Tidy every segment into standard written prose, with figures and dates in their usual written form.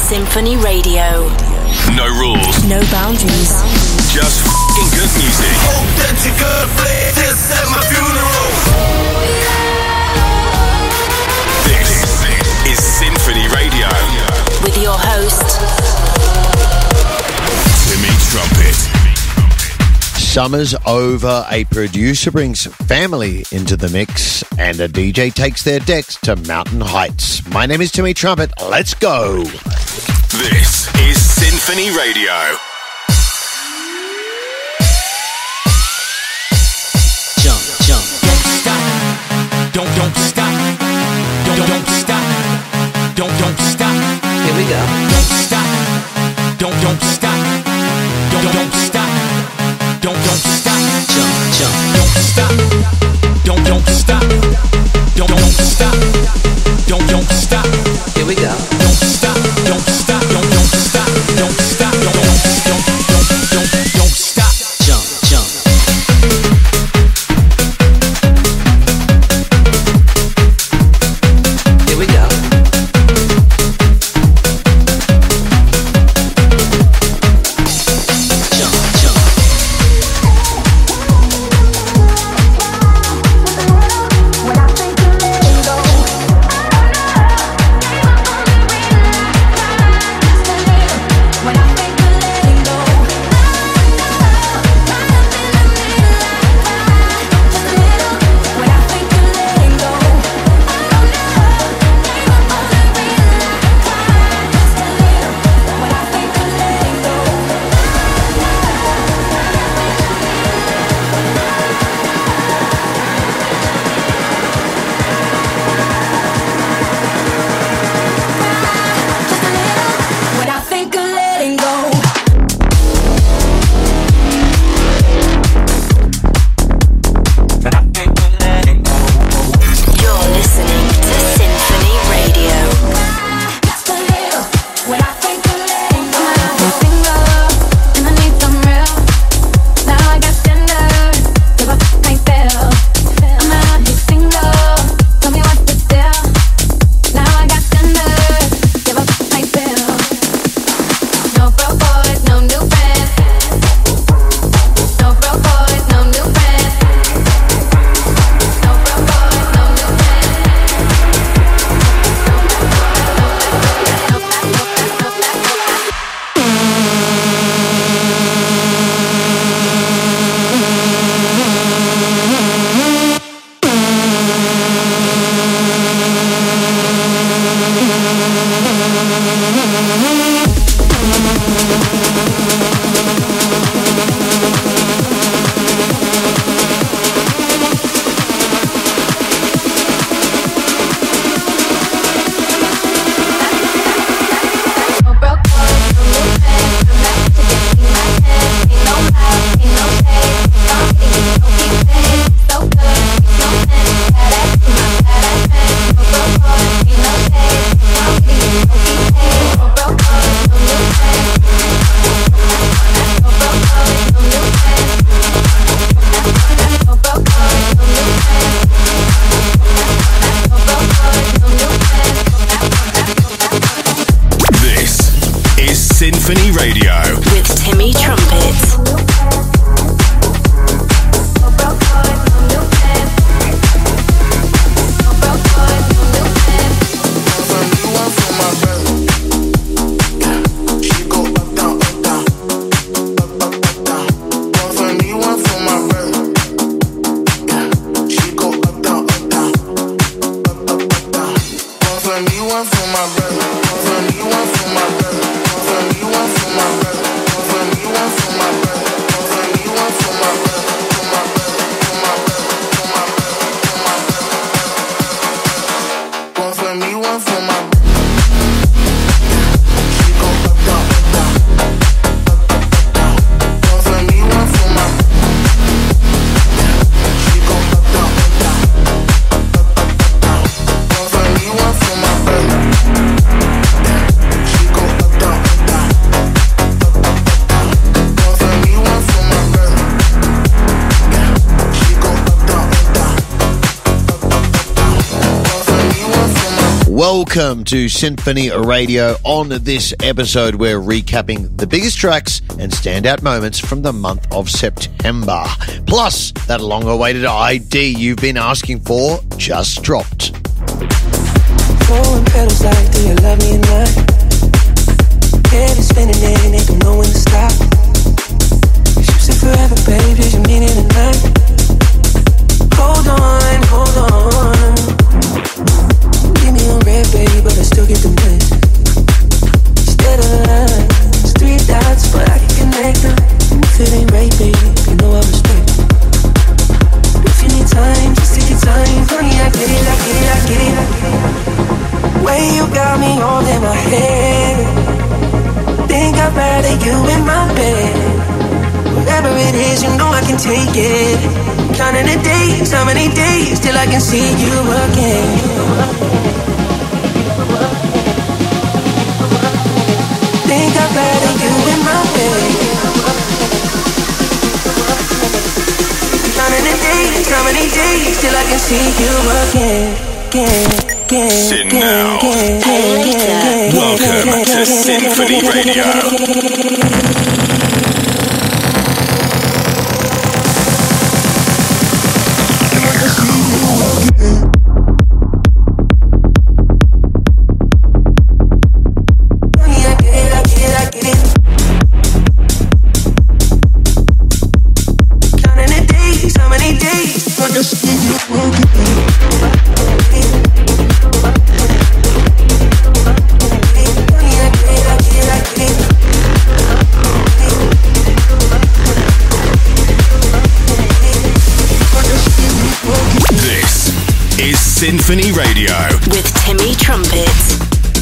Symphony Radio. No rules. No boundaries. Just f***ing good music. Authentic flair, this at my funeral. This is Symphony Radio. With your host, Timmy Trumpet. Summer's over, a producer brings family into the mix, and a DJ takes their decks to mountain heights. My name is Timmy Trumpet. Let's go. This is Symphony Radio. Jump, jump. Don't stop. Don't stop. Don't stop. Here we go. Don't stop. Don't stop. Don't stop. Don't stop. Jump. Don't stop. Don't stop. Don't stop. Don't stop. Here we go. Don't stop. Don't stop. Don't stop. Don't stop. Don't stop. Jump. Here we go. Symphony Radio. With Timmy Trumpet. For me, one for my brother. Welcome to Symphony Radio. On this episode, we're recapping the biggest tracks and standout moments from the month of September. Plus, that long-awaited ID you've been asking for just dropped. Throwing petals like, do you love me or not? Head is spinning and ain't don't know when to stop. You said forever, babe, did you mean it or not? Hold on, hold on. Give me on red, baby, but I still get the message. Instead of lines, 3 dots, but I can connect them. If it ain't right, baby, you know I respect it. If you need time, just take your time. Honey, I get it, I get it, I get it, I get it. Way you got me all in my head. Think I'd rather you in my bed. Whatever it is, you know I can take it. Counting the days, how many days till I can see you again? Think I'd rather you in my bed. Counting the days, how many days till I can see you again? Sit now. Welcome to Symphony Radio. Symphony Radio with Timmy Trumpet.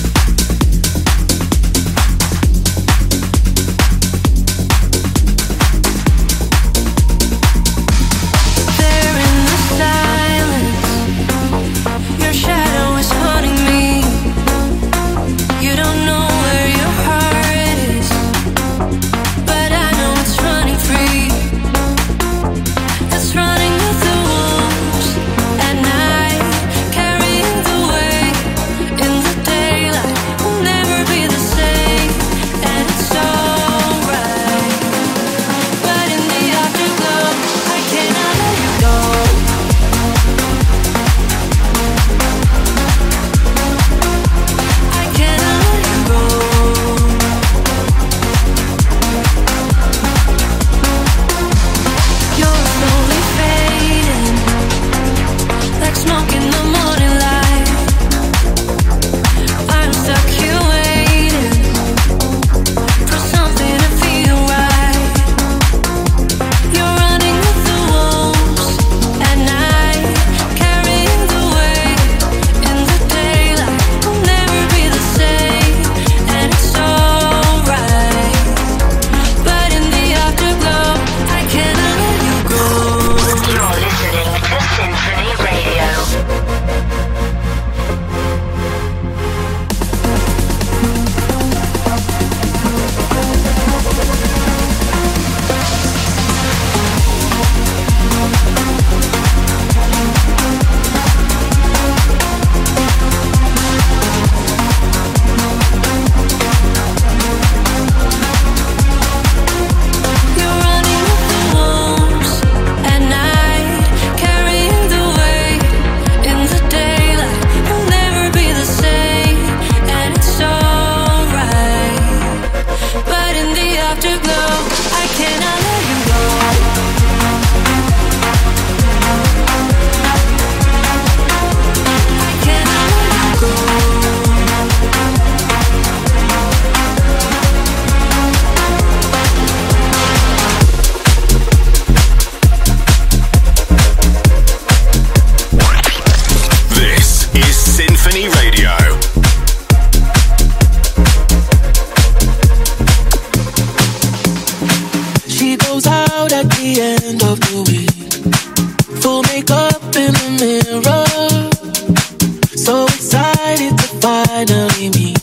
finally meet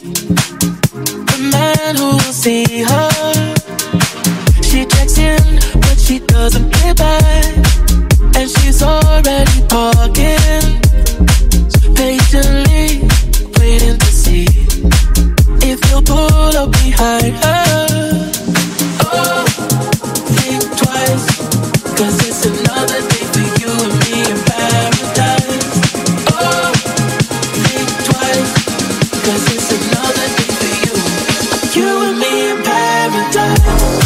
the man who will see her. She checks in, but she doesn't get back, and she's already parking, patiently waiting pull up behind her. Oh, think twice, 'cause it's another day for you and me in paradise. Oh, think twice, 'cause it's another day for you and me in paradise.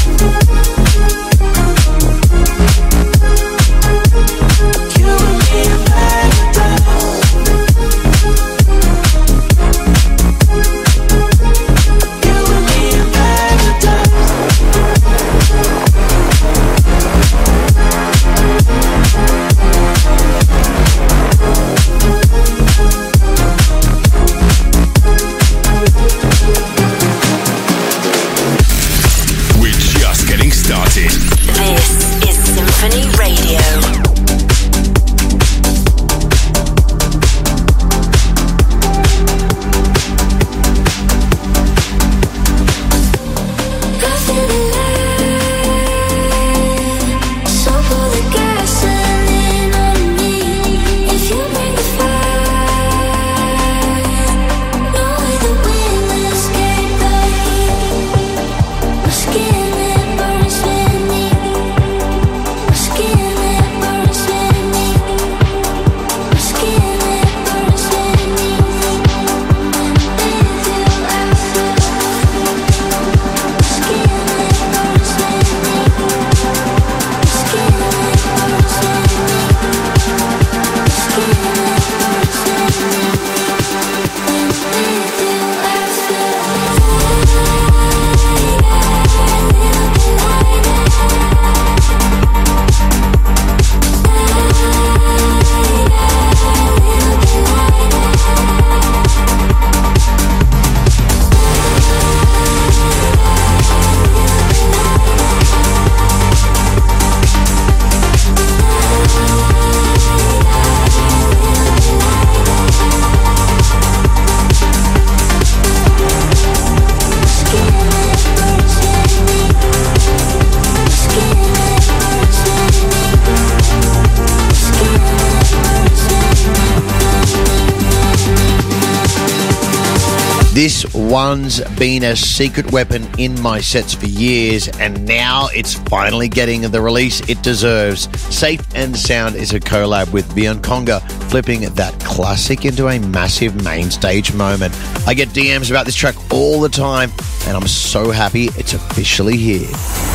This one's been a secret weapon in my sets for years, and now it's finally getting the release it deserves. Safe and Sound is a collab with Bianconga, flipping that classic into a massive main stage moment. I get DMs about this track all the time, and I'm so happy it's officially here.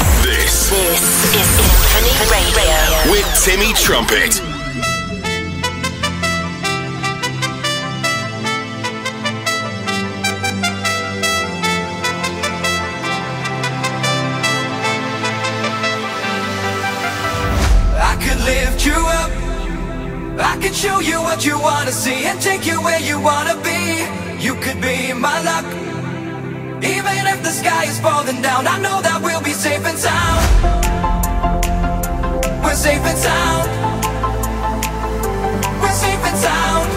This is Symphony Radio with Timmy Trumpet. Lift you up, I can show you what you wanna see and take you where you wanna be. You could be my luck. Even if the sky is falling down, I know that we'll be safe and sound. We're safe and sound. We're safe and sound.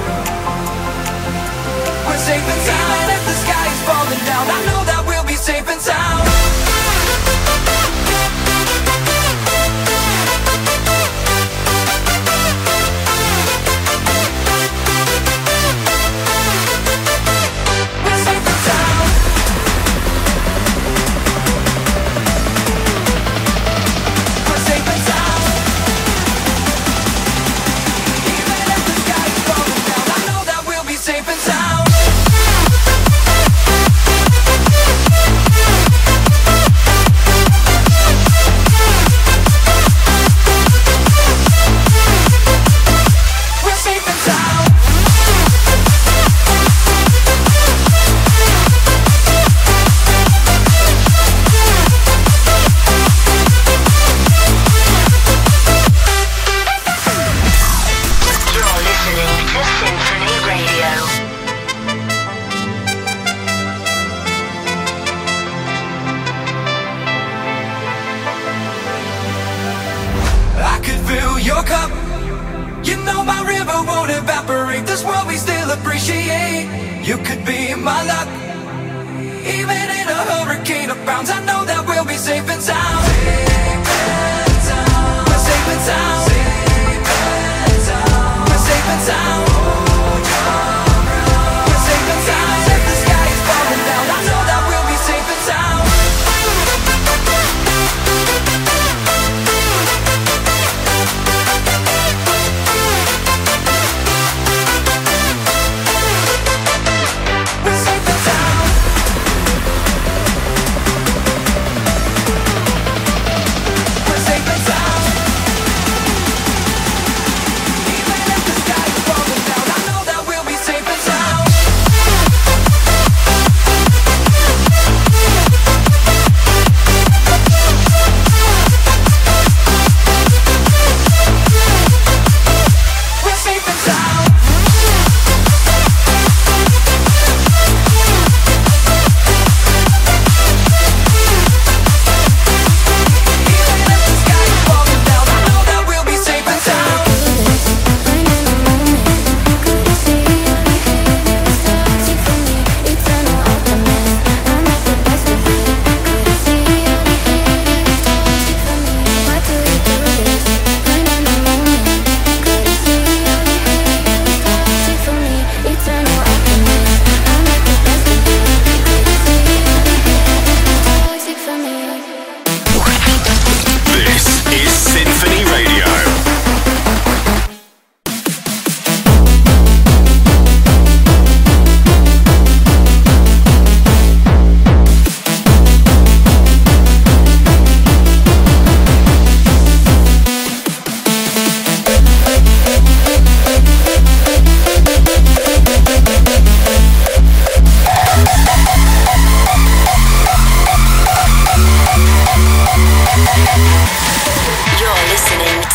We're safe and sound. Even if the sky is falling down, I know that we'll be safe and sound. You could be my luck. Even in a hurricane of frowns, I know that we'll be safe and sound. We're safe and sound. We're safe and sound. We're safe and sound. If the sky is falling down, I know that we'll be safe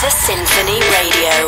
to Symphony Radio.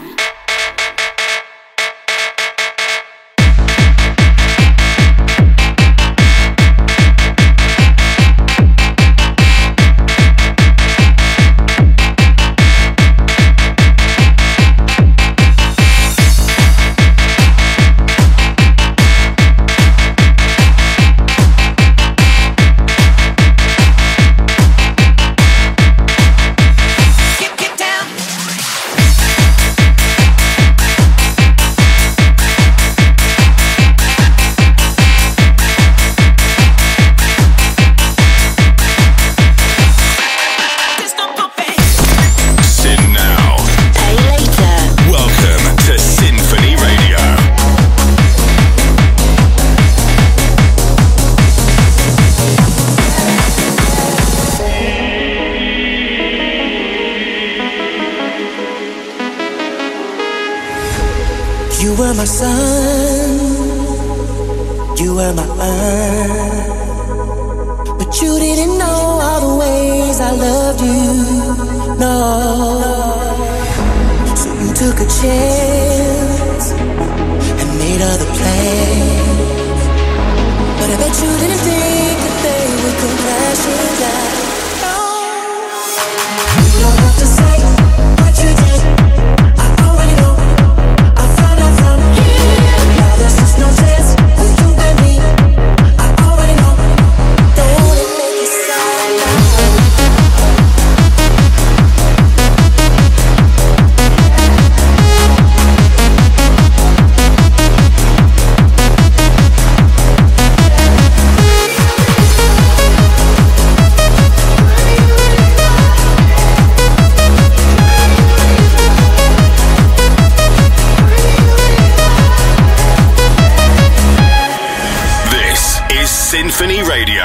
You were my sun, you were my earth, but you didn't know all the ways I loved you, no. So you took a chance and made other plans, but I bet you didn't think that they would come crashing down. No. You don't have to say what you did, I already know. There's just no chance for you and me. I already know. Don't it make you sad now? Symphony Radio.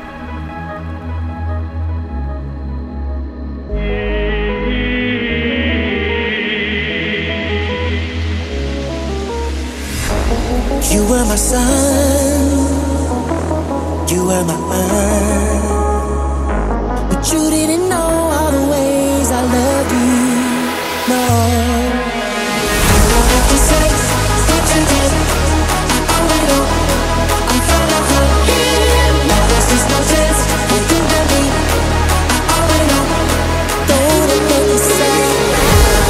You were my sun, you were my earth, but you didn't know all the ways I loved you, no. You don't have to say what you did, I already know. I'm fine now from here, now there's just no chance for you and me. I already know, don't it make you sad now?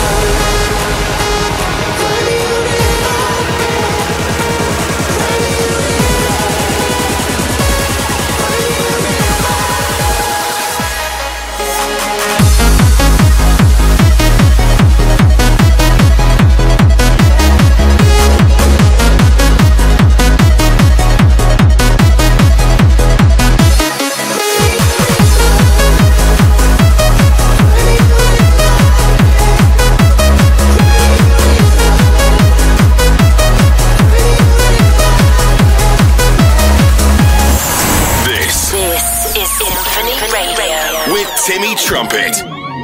Timmy Trumpet.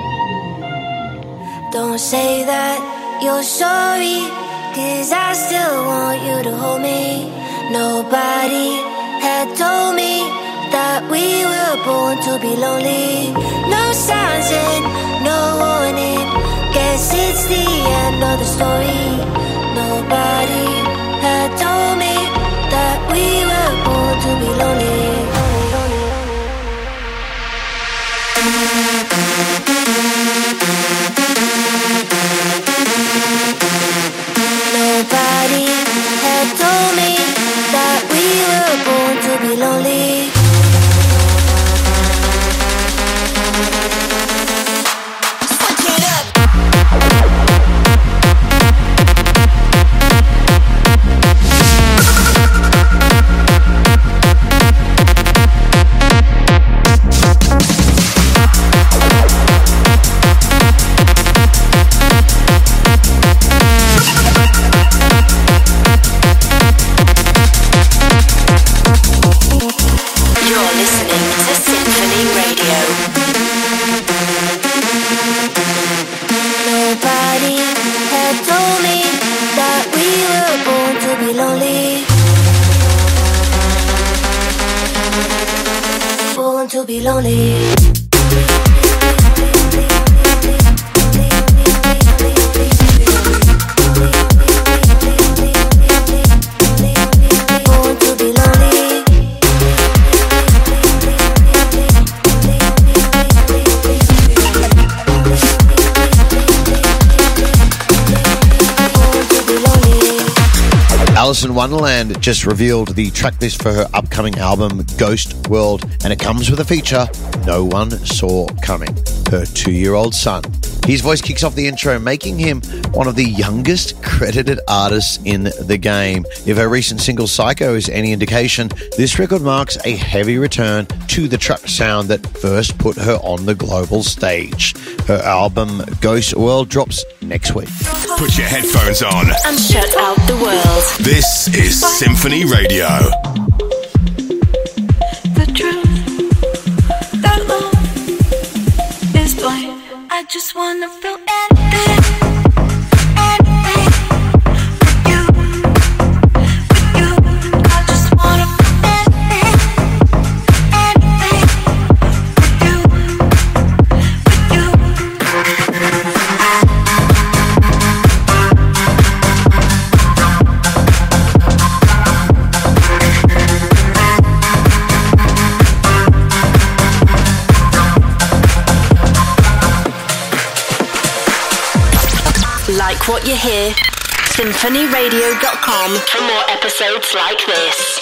Don't say that you're sorry, 'cause I still want you to hold me. Nobody had told me that we were born to be lonely. No signs and no warning, guess it's the end of the story. Nobody had told me that we were born to be lonely. Nobody had told me that we were born to be lonely. Switch it up. To be lonely. Alison Wonderland just revealed the tracklist for her upcoming album, Ghost World, and it comes with a feature no one saw coming, her 2-year-old son. His voice kicks off the intro, making him one of the youngest credited artists in the game. If her recent single Psycho is any indication, this record marks a heavy return to the trap sound that first put her on the global stage. Her album, Ghost World, drops next week. Put your headphones on and shut out the world. This is Symphony Radio. The truth, that love is blind. I just wanna feel anything. Like what you hear? SymphonyRadio.com for more episodes like this.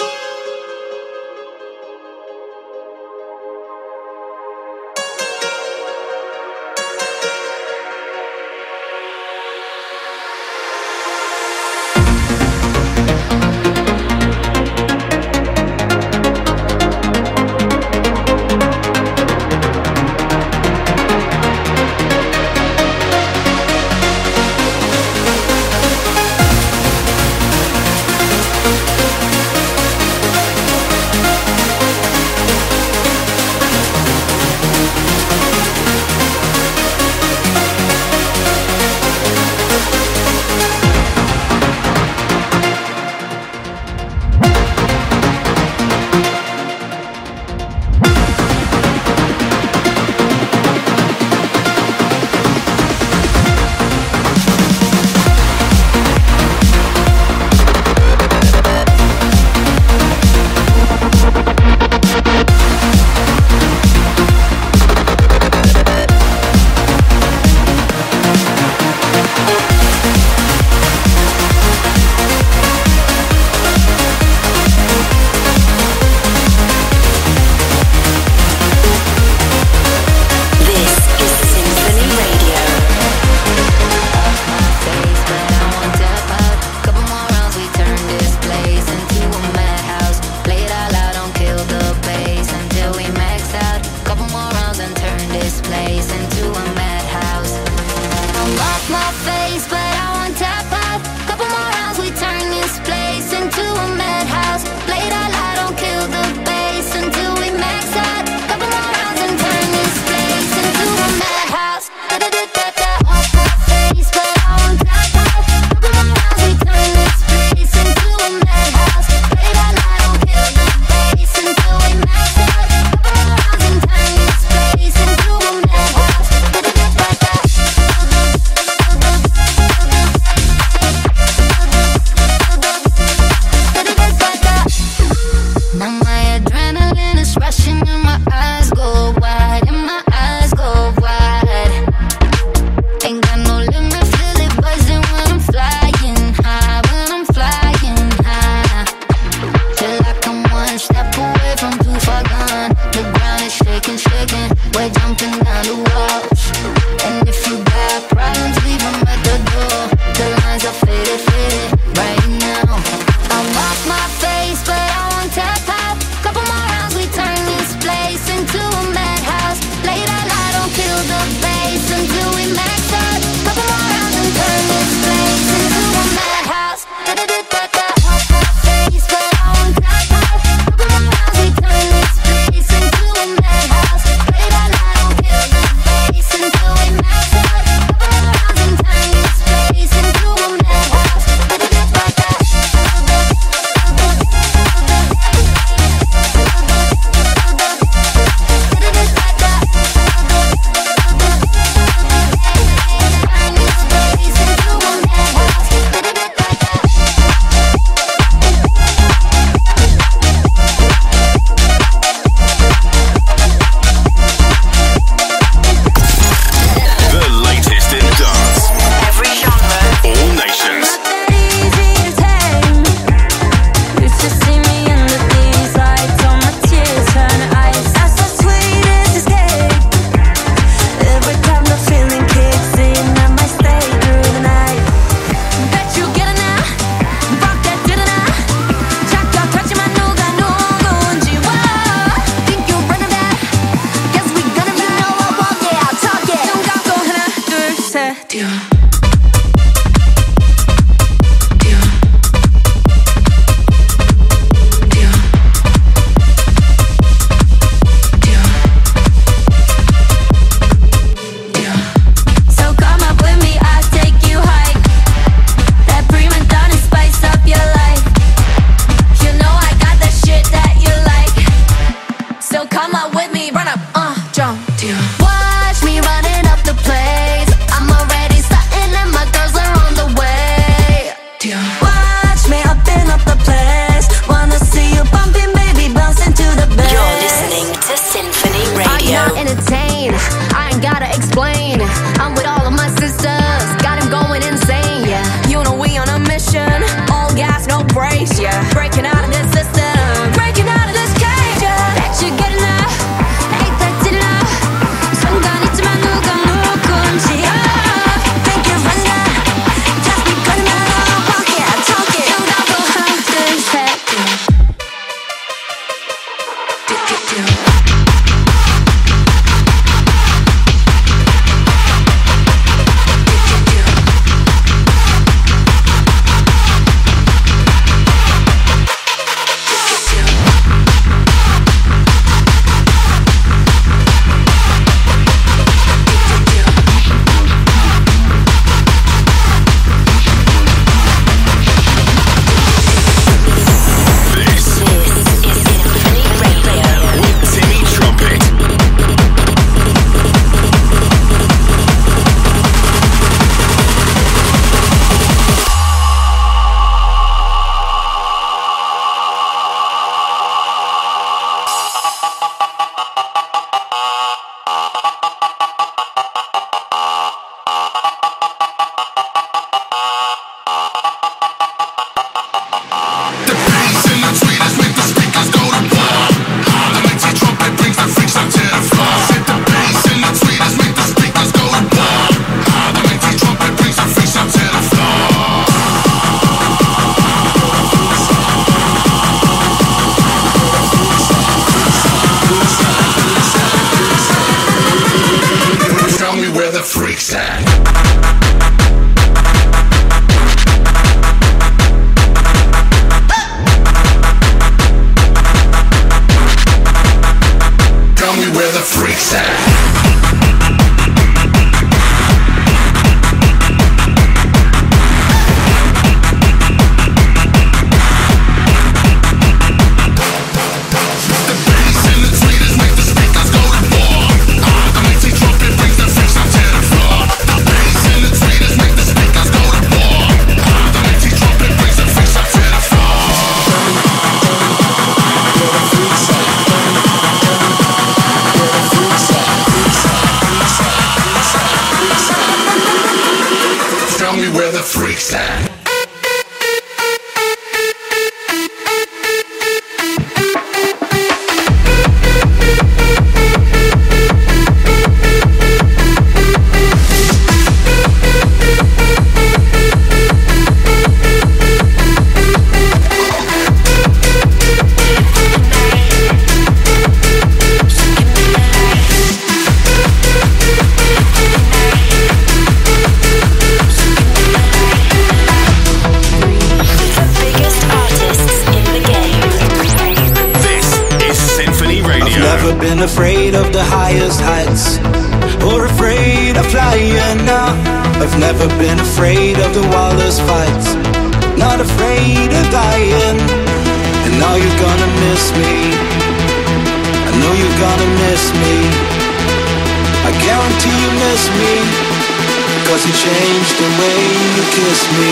So come on with me, run up, jump. Watch me running up the place. I'm already starting and my girls are on the way. Watch me up the place. Wanna see you bumping, baby, bouncing to the bass. You're listening to Symphony Radio. I'm not entertained, I ain't gotta explain. I'm with all of my sisters, got him going insane, yeah. You know we on a mission, all gas, no brakes, yeah. Breaking out of this system, breaking out of this cage, yeah. Bet you're good enough, ain't that enough? 순간 있지만 누가 누군지 Think you're enough, just be good enough. Walk it, talk it. 누가도 하나 둘 셋. Afraid of the highest heights, or afraid of flying now. I've never been afraid of the wildest fights, not afraid of dying. And now you're gonna miss me, I know you're gonna miss me. I guarantee you miss me, 'cause you changed the way you kiss me.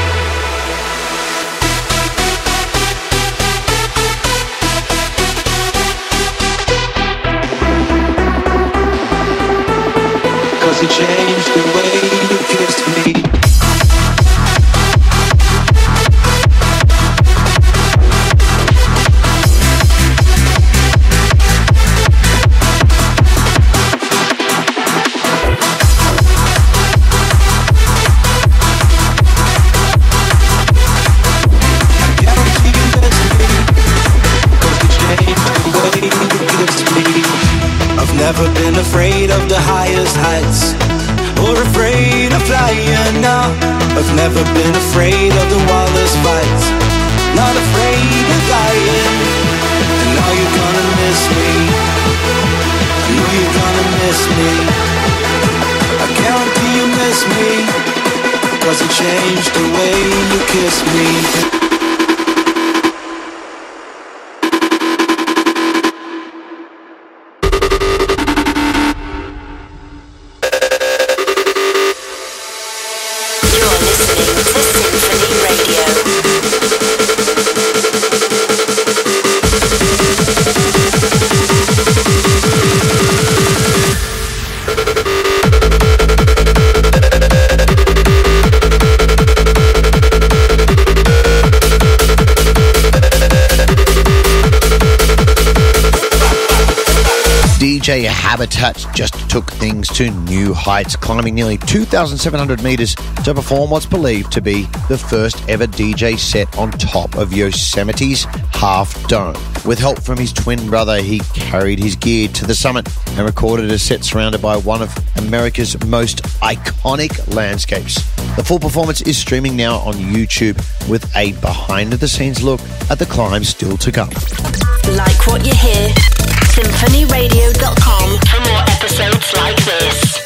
You changed the way you kissed me. Never been afraid of the highest heights, or afraid of flying now. I've never been afraid of the wildest fights, not afraid of dying. And now you're gonna miss me, I know you're gonna miss me. I guarantee you miss me, 'cause you changed the way you kiss me. DJ Habitat just took things to new heights, climbing nearly 2,700 meters to perform what's believed to be the first ever DJ set on top of Yosemite's Half Dome. With help from his twin brother, he carried his gear to the summit and recorded a set surrounded by one of America's most iconic landscapes. The full performance is streaming now on YouTube with a behind-the-scenes look at the climb still to come. Like what you hear? SymphonyRadio.com for more episodes like this.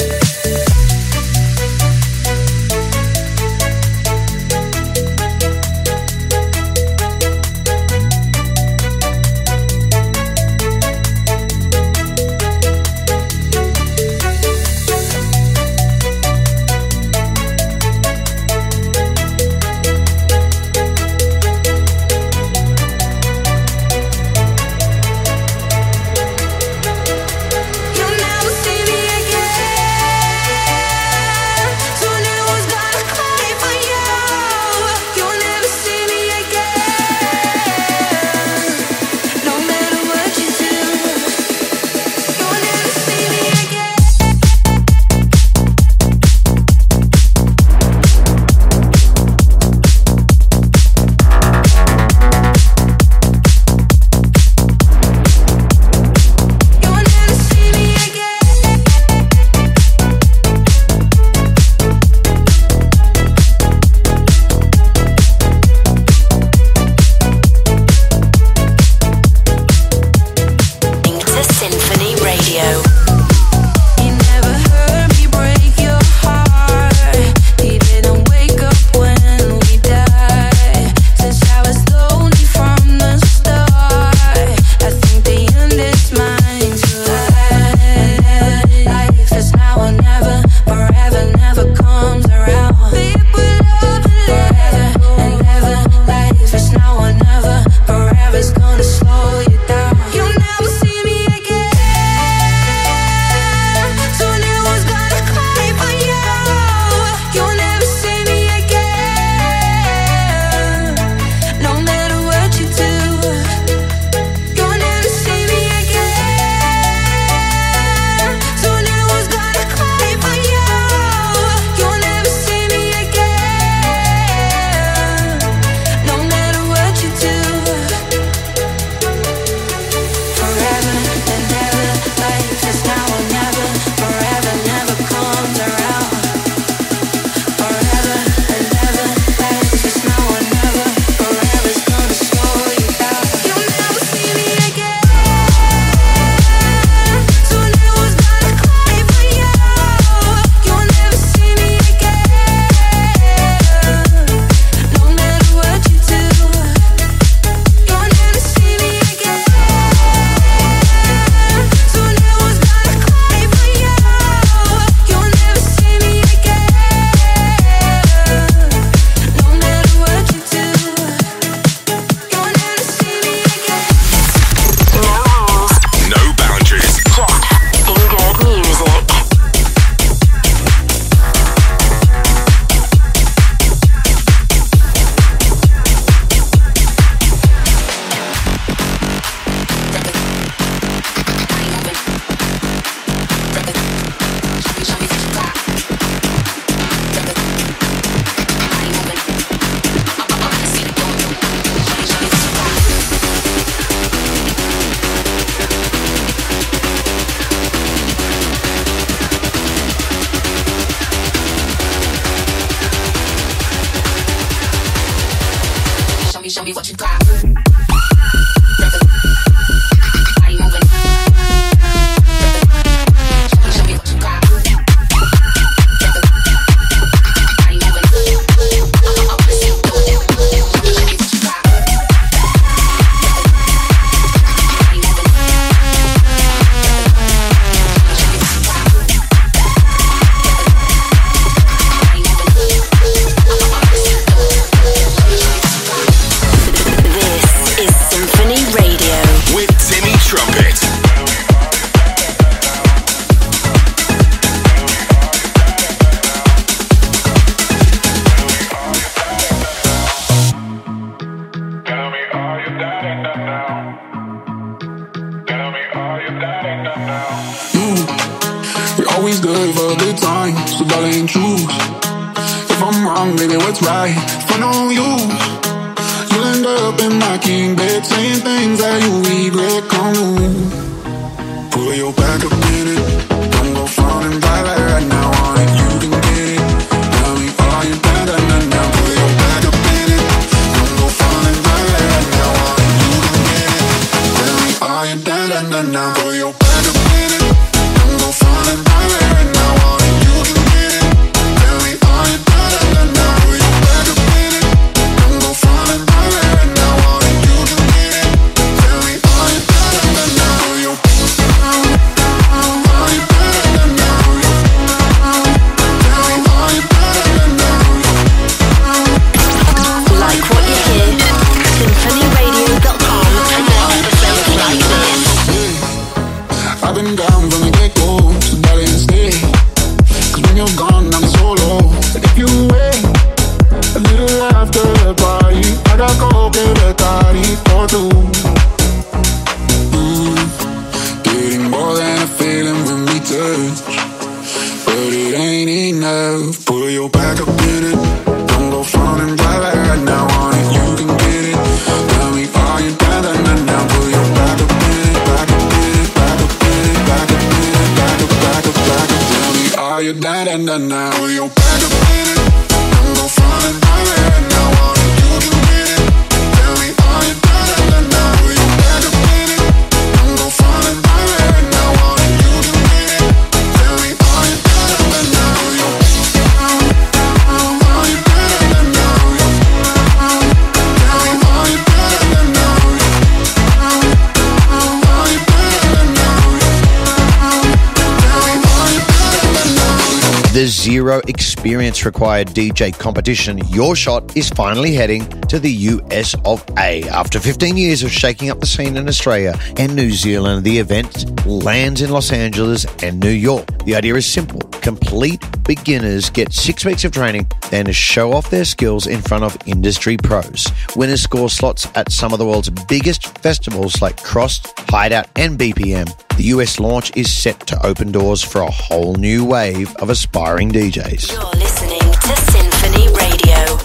We're always good for a good time, so darling, choose. If I'm wrong, baby, what's right? If I know you, you'll end up in my king bed, saying things that you regret. Come on, pull your back up in it. Don't go front and back like right now on it. You can get it. Tell me, are you down, down, down, down? Pull your back up in it. Don't go front and back like right now on it. You can get it. Tell me, are you down, down, down, down? Pull your back up in it. Don't go front and back like right now on it. You can get it. Tell me, are you down, down, down, down? Pull your back up in it. Don't go front and back like right now on it. You can get it. Tell me, are you down, down, down, down? Pull your Like what you hear, symphonyradio.com for more episodes like this. I've been down from the get-go, so darling, stay. 'Cause when you're gone, I'm solo. And if you wait a little after the party, I got go get a party for two. Getting more than a feeling when we touch, but it ain't enough. Pull your back up in it. Don't go front and back like right now on it. You can get it. Tell me, are you down, down, down, down? Pull your back up in it, back up in it, back up in it, back up in it, back up, back up, back up. Tell me, are you down, down, down, down? Pull your back up in it. Don't go front and back like right now on it. You can get it. Tell me, are you down, down, down, down? Pull your back up in it. Don't go front and back like right now on it. You can get it. Tell me, are you down, down, down, down? Pull your The Zero Experience Required DJ competition, Your Shot, is finally heading to the US of A. After 15 years of shaking up the scene in Australia and New Zealand, the event lands in Los Angeles and New York. The idea is simple. Complete beginners get 6 weeks of training and show off their skills in front of industry pros. Winners score slots at some of the world's biggest festivals like Crossed, Hideout, and BPM. The US launch is set to open doors for a whole new wave of aspiring DJs. You're listening to Symphony Radio.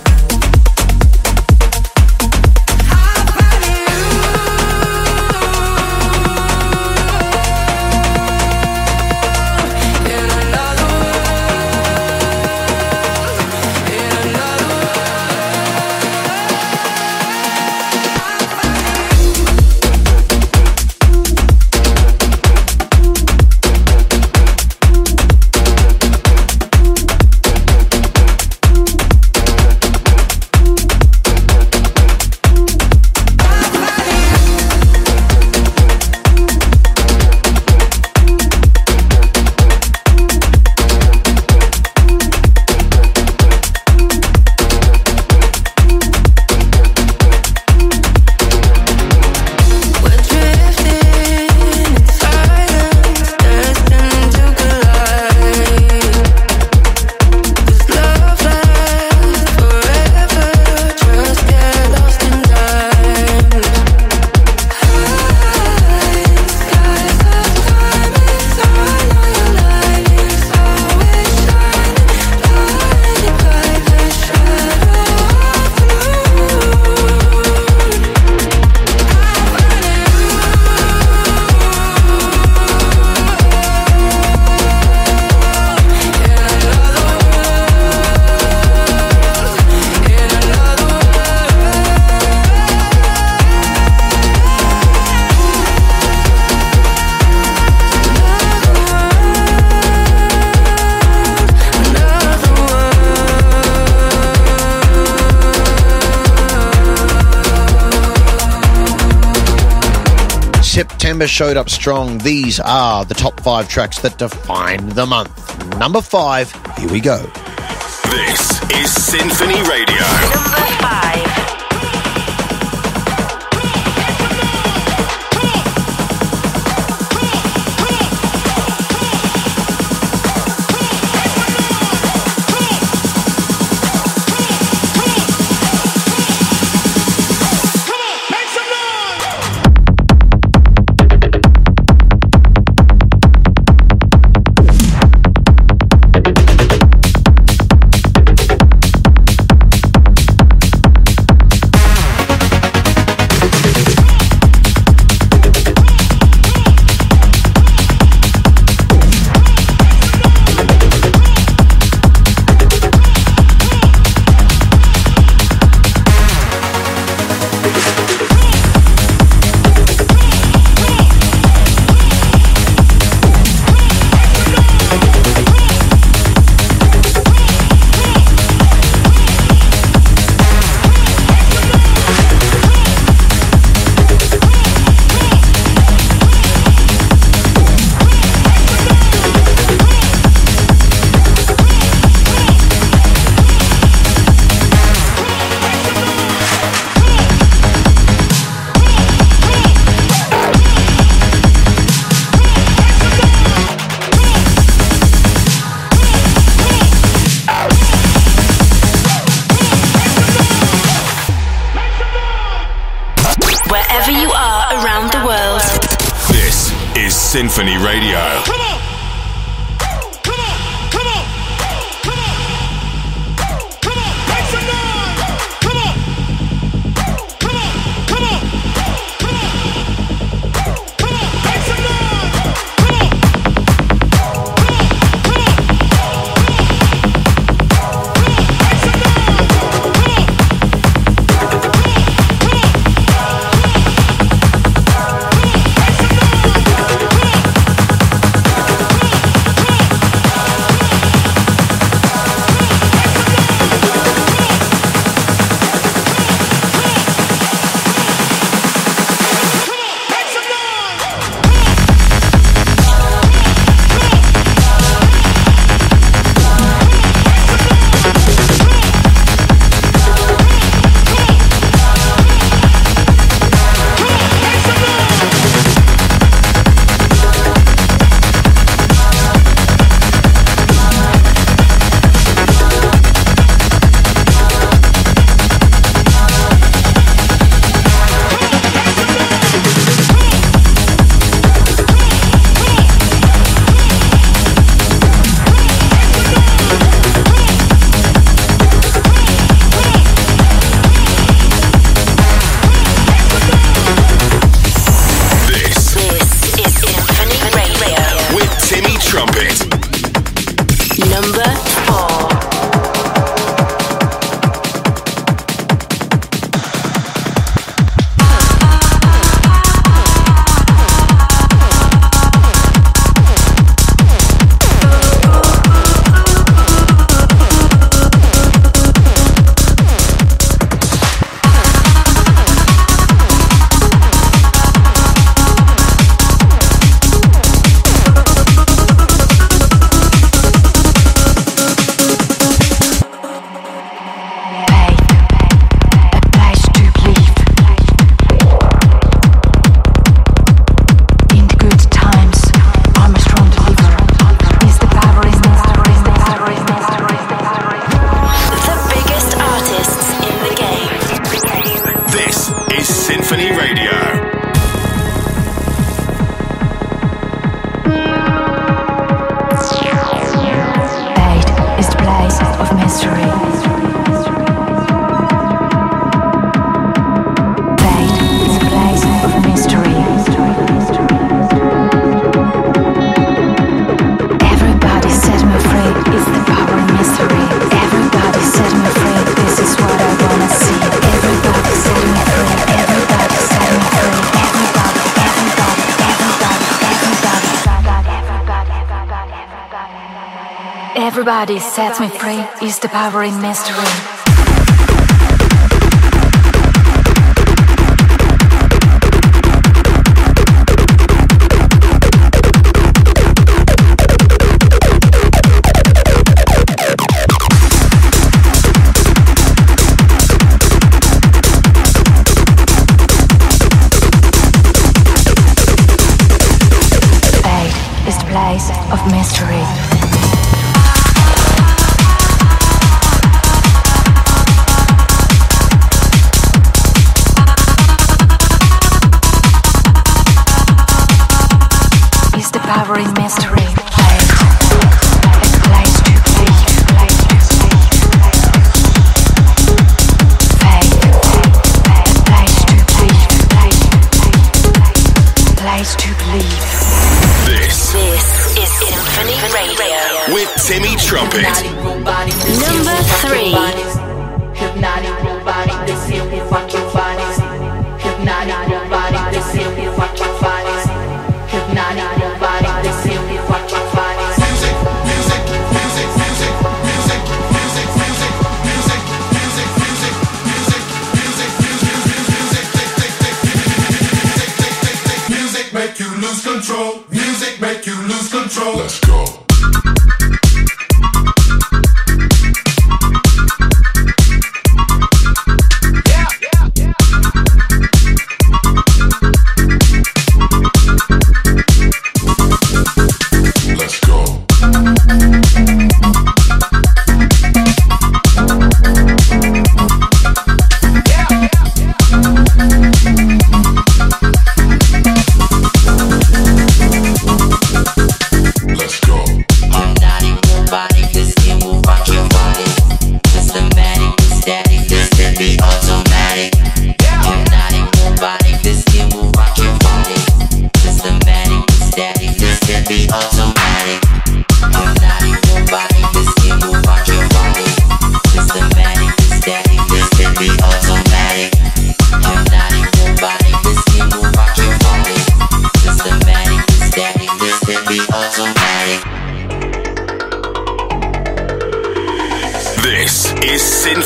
September showed up strong. These are the top 5 tracks that define the month. Number 5, here we go. This is Symphony Radio. Number 5. Symphony Radio. Come on! Everybody sets me free is the power in mystery. Fate is the place of mystery. Power in mystery. This is Symphony Radio with Timmy Trumpet. Number 3. Hypnotic robotic, they see me fuck your bodies. Hypnotic robotic, they see me fuck your bodies. Hypnotic robotic, they see me fuck your bodies. Music, music, music, music, music, music, music, music, music, music, music, music, music, music, make you lose control. Music make you lose control. Let's go.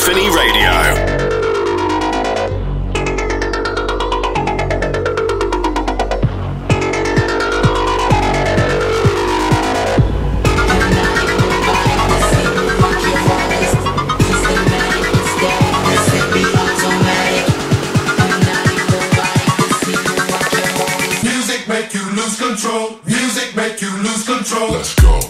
Symphony Radio. Music make you lose control. Let's go.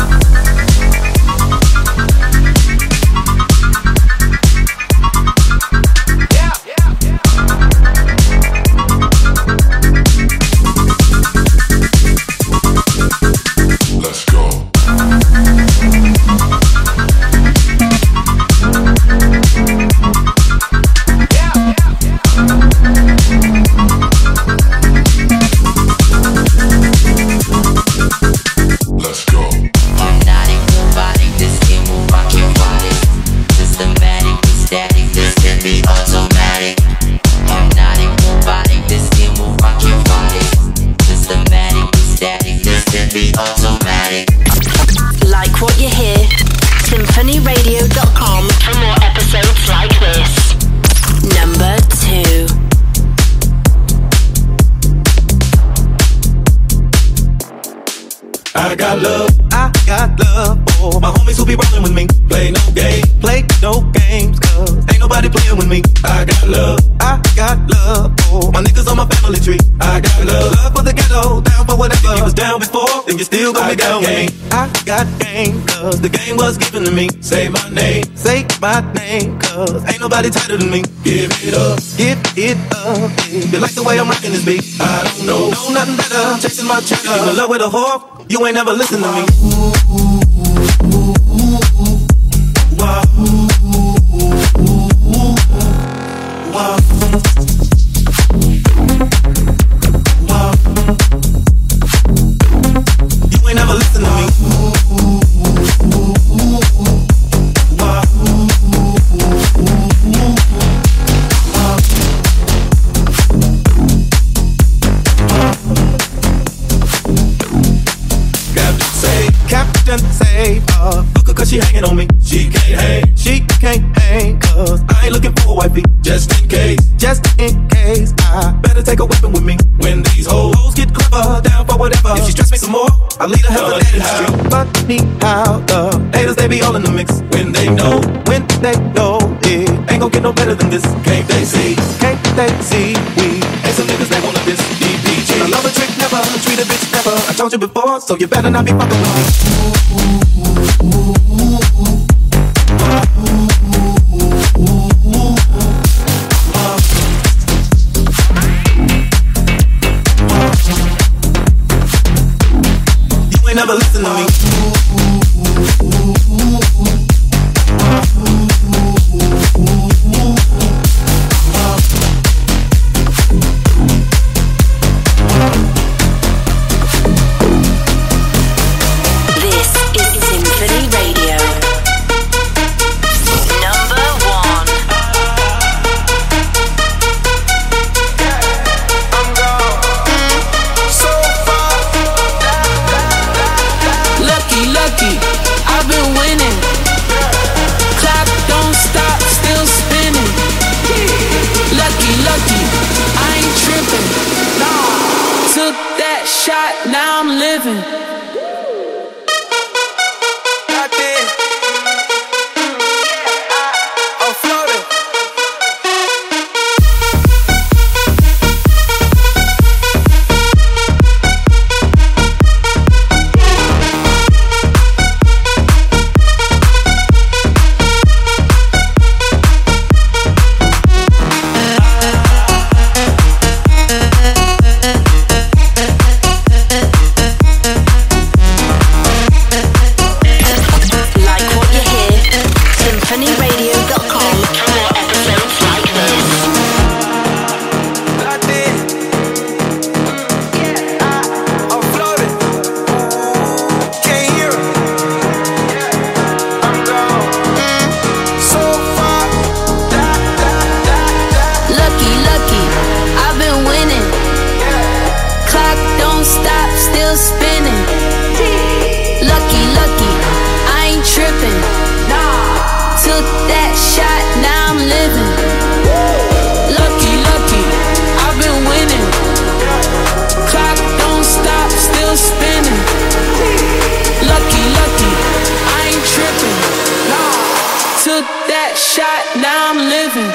Like what you hear? SymphonyRadio.com for more episodes like this. Number 2. I got love for my homies who be rolling with me. Play no games, cause ain't nobody playing with me. I got love for my niggas on my family tree. I got love for the ghetto, down for whatever. If you was down before, then you still gon' be down with me. I got game, cause the game was given to me. Say my name, cause ain't nobody tighter than me. Give it up, you like the way I'm rocking this beat? I don't know nothing better, chasing my cheddar. You in love with a whore, you ain't never listen to me. Wow. Wow. Wow. You ain't never listen to me. Wow. Captain say, fuck her cause she hanging on me. She can't hang cause I ain't looking for a wifey. Just in case, I better take a weapon with me. When these hoes get clever, down for whatever. If she stress me some more, I'll lead her hell to the street. Funny how the haters, they be all in the mix. When they know it ain't gon' get no better than this. Can't they see we ain't some niggas that wanna diss DPG. I love a trick, never treat a bitch, never. I told you before, so you better not be fucking with me. You ain't never listen to me. Now I'm living. shot, now I'm living.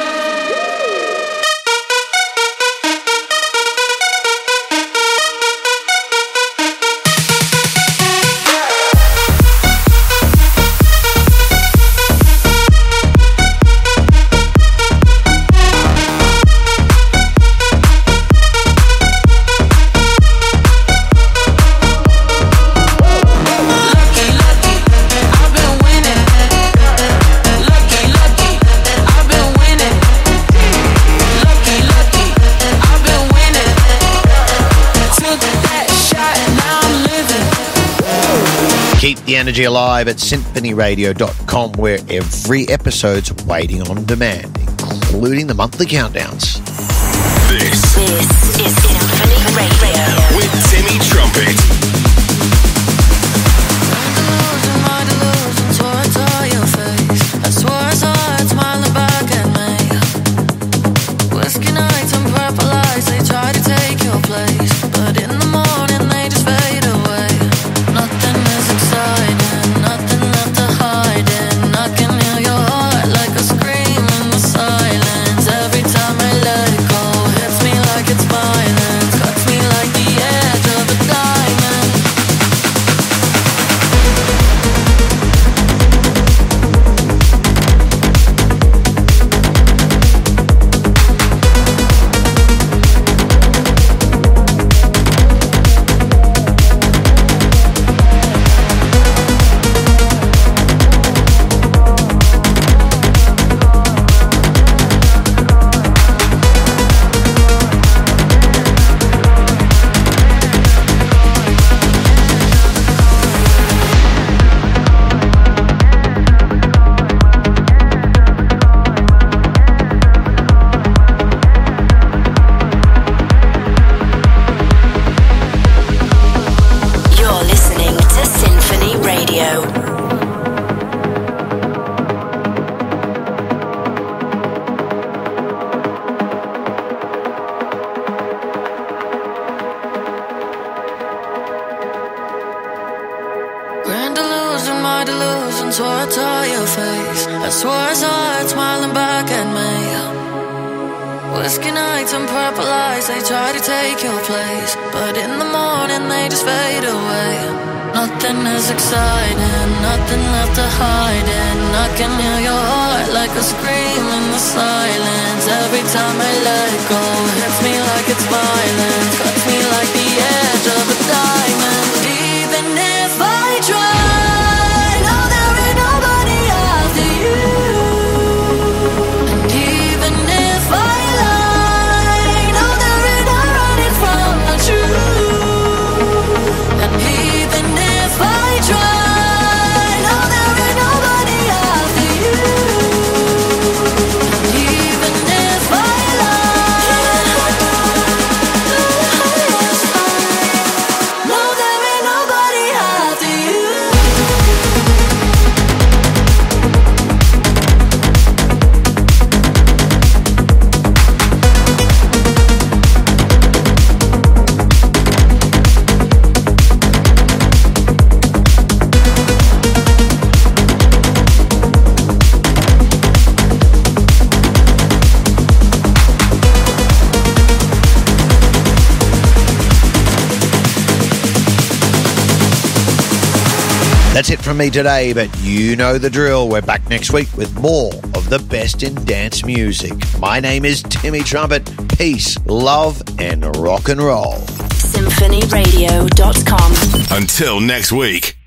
Keep the energy alive at symphonyradio.com, where every episode's waiting on demand, including the monthly countdowns. This is Symphony Radio with Timmy Trumpet. Whiskey nights and purple eyes, they try to take your place, but in the morning they just fade away. Nothing is exciting, nothing left to hide in. I can hear your heart like a scream in the silence. Every time I let go, hits me like it's violence, cuts me like the edge of a diamond. Even if I try, no, there ain't nobody after you. And even if I lie, no, there ain't no running from the truth. And even if I try, no, there ain't nobody after you. And even if I lie, no, there ain't nobody after you. That's it from me today, but you know the drill. We're back next week with more of the best in dance music. My name is Timmy Trumpet. Peace, love, and rock and roll. SymphonyRadio.com. Until next week.